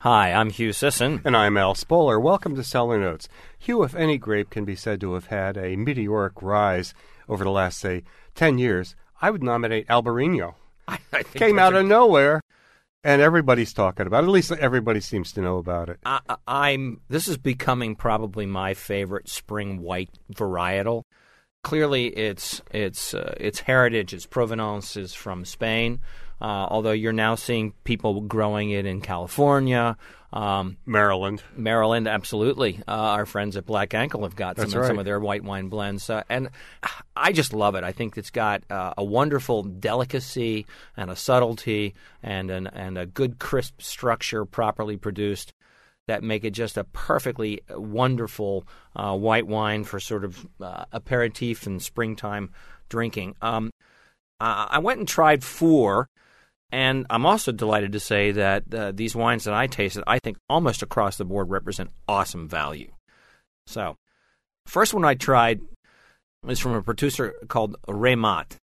Hi, I'm Hugh Sisson. And I'm Al Spoler. Welcome to Cellar Notes. Hugh, if any grape can be said to have had a meteoric rise over the last, say, 10 years, I would nominate Albarino. I think Came out of nowhere, and everybody's talking about it. At least everybody seems to know about it. This is becoming probably my favorite spring white varietal. Clearly, its heritage, its provenance is from Spain. Although you're now seeing people growing it in California. Maryland, absolutely. Our friends at Black Ankle have got some of their white wine blends. And I just love it. I think it's got a wonderful delicacy and a subtlety and a good crisp structure properly produced that make it just a perfectly wonderful white wine for sort of aperitif and springtime drinking. I went and tried 4. And I'm also delighted to say that these wines that I tasted, I think almost across the board represent awesome value. So, first one I tried is from a producer called Raimat,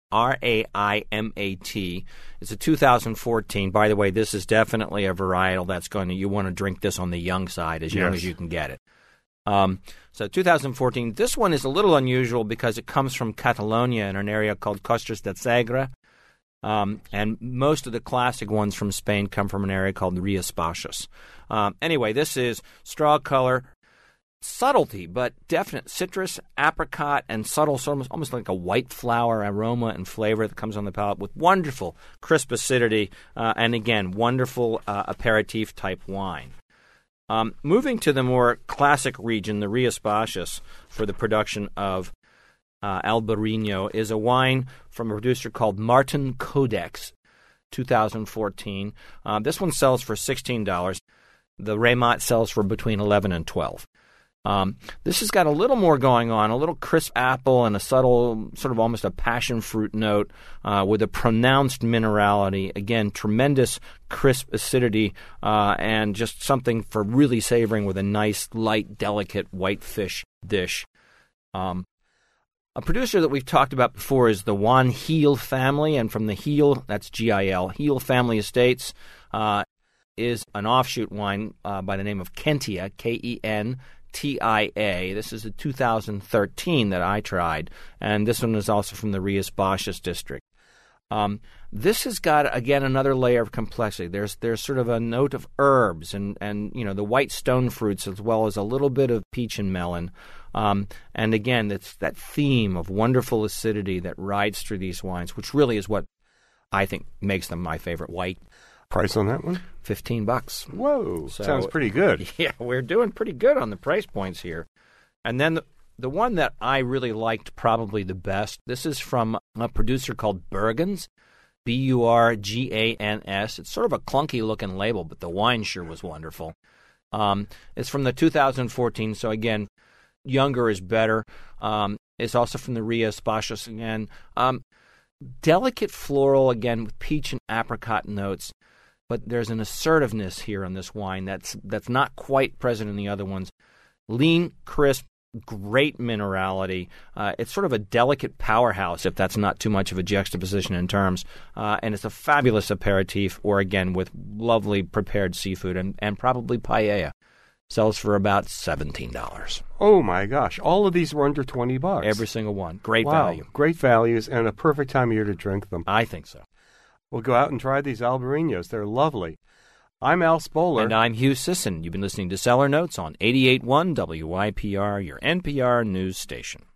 Raimat. It's a 2014. By the way, this is definitely a varietal you want to drink this on the young side, as young as you can get it. So 2014. This one is a little unusual because it comes from Catalonia in an area called Costas de Segre. And most of the classic ones from Spain come from an area called Rías Baixas. Anyway, this is straw color, subtlety, but definite citrus, apricot, and subtle, almost like a white flower aroma and flavor that comes on the palate with wonderful crisp acidity, and again, wonderful aperitif type wine. Moving to the more classic region, the Rías Baixas, for the production of Albarino, is a wine from a producer called Martin Codex, 2014. This one sells for $16. The Raimat sells for between $11 and $12. This has got a little more going on, a little crisp apple and a subtle, sort of almost a passion fruit note with a pronounced minerality. Again, tremendous crisp acidity and just something for really savoring with a nice, light, delicate white fish dish. A producer that we've talked about before is the Juan Gil family, and from the Gil, that's G-I-L, Gil Family Estates, is an offshoot wine by the name of Kentia, Kentia. This is a 2013 that I tried, and this one is also from the Rías Baixas district. This has got, again, another layer of complexity. There's sort of a note of herbs and the white stone fruits, as well as a little bit of peach and melon. And again, it's that theme of wonderful acidity that rides through these wines, which really is what I think makes them my favorite white. Price on that one? $15. Whoa, sounds pretty good. Yeah, we're doing pretty good on the price points here. And then the one that I really liked probably the best, this is from a producer called Burgans, Burgans. It's sort of a clunky-looking label, but the wine sure was wonderful. It's from the 2014, so again, younger is better. It's also from the Rías Baixas again. Delicate floral, again, with peach and apricot notes, but there's an assertiveness here in this wine that's not quite present in the other ones. Lean, crisp, great minerality. It's sort of a delicate powerhouse, if that's not too much of a juxtaposition in terms. And it's a fabulous aperitif, or again, with lovely prepared seafood and probably paella. Sells for about $17. Oh, my gosh. All of these were under $20. Every single one. Great value. Great values and a perfect time of year to drink them. I think so. We'll go out and try these Albarinos. They're lovely. I'm Al Spoler. And I'm Hugh Sisson. You've been listening to Cellar Notes on 88.1 WYPR, your NPR news station.